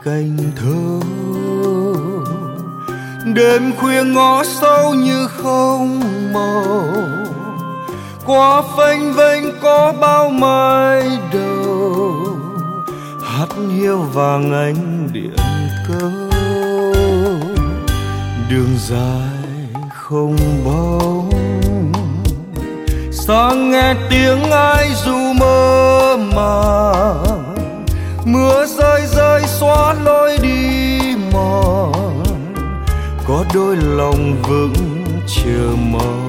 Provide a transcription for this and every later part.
cành thơ. Đêm khuya ngõ sâu như không màu, qua phênh vênh có bao mái đầu, hát hiu vàng ánh điện câu. Đường dài không bóng, sáng nghe tiếng ai ru mơ màng, mưa rơi rơi xóa lối đi mòn, có đôi lòng vững chờ mong.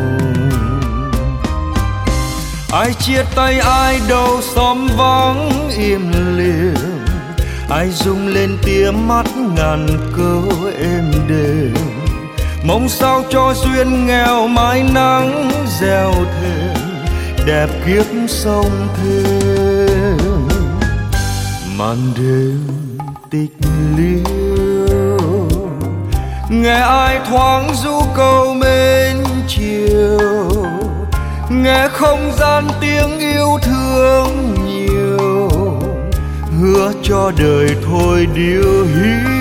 Ai chia tay ai đâu xóm vắng im lìm, ai rung lên tia mắt ngàn câu êm đềm, mong sao cho duyên nghèo mãi nắng gieo thêm đẹp kiếp sông thêm. Màn đêm tịch liêu, nghe ai thoáng ru câu mến chiều, nghe không gian tiếng yêu thương nhiều, hứa cho đời thôi điều hiu.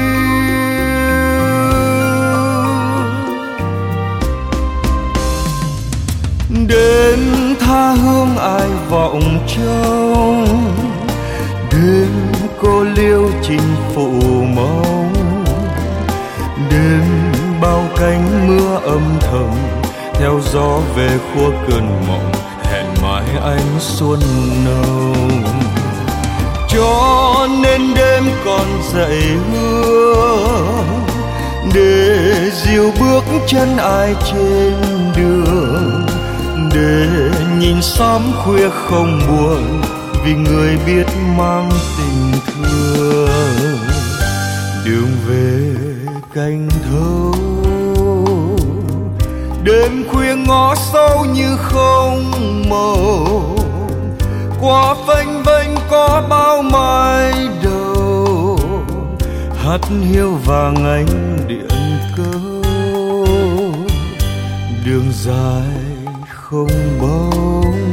Đêm tha hương ai vọng trông, đêm cô liêu trình phụ mong, đêm bao cánh mưa âm thầm theo gió về khua cơn mộng, hẹn mãi ánh xuân nồng. Cho nên đêm còn dậy hương, để dìu bước chân ai trên đường, để nhìn xóm khuya không buồn, vì người biết mang tình thương. Đường về cành thâu, đêm khuya ngõ sâu như không màu, qua phênh vênh có bao mái đầu, hát hiu vàng ánh điện câu. Đường dài không bóng,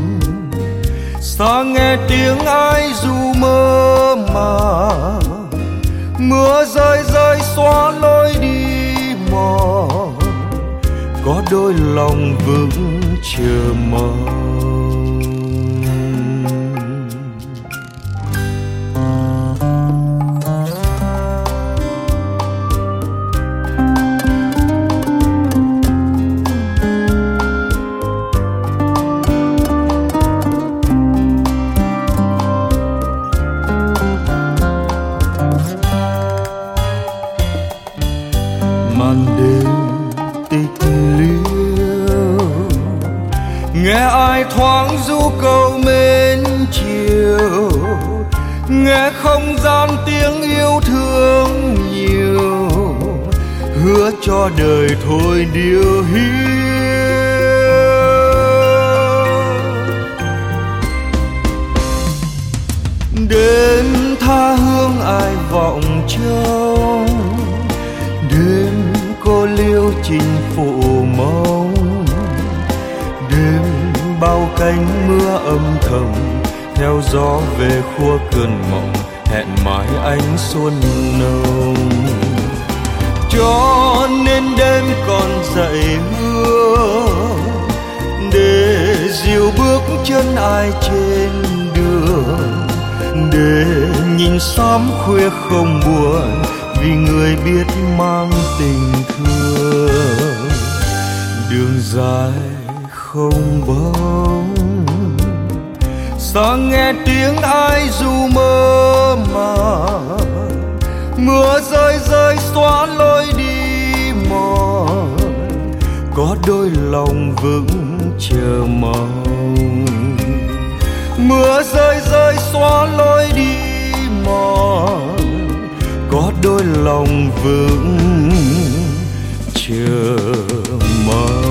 xa nghe tiếng ai ru mơ màng, mưa rơi rơi xóa lối đi mòn, có đôi lòng vững chờ mong. Màn đêm tịch liêu, nghe ai thoáng ru câu mến chiều, nghe không gian tiếng yêu thương nhiều, hứa cho đời thôi điều hiu. Đêm tha hương ai vọng trông, đêm cô liêu trình phụ mong, đêm bao cánh mưa âm thầm theo gió về khua cơn mộng, hẹn mãi ánh xuân nồng. Cho nên đêm còn dậy hương, để dìu bước chân ai trên đường, để nhìn xóm khuya không buồn, vì người biết mang tình thương. Đường dài không bóng, sáng nghe tiếng ai ru mơ màng, mưa rơi rơi xóa lối đi mòn, có đôi lòng vững chờ mong. Mưa rơi rơi xóa lối đi mòn, có đôi lòng vững chờ mong.